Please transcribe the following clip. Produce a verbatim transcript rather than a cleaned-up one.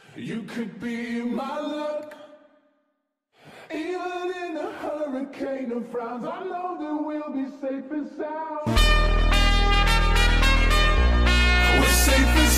You could be my luck. Even in a hurricane of frowns, I know that we'll be safe and sound. We're safe and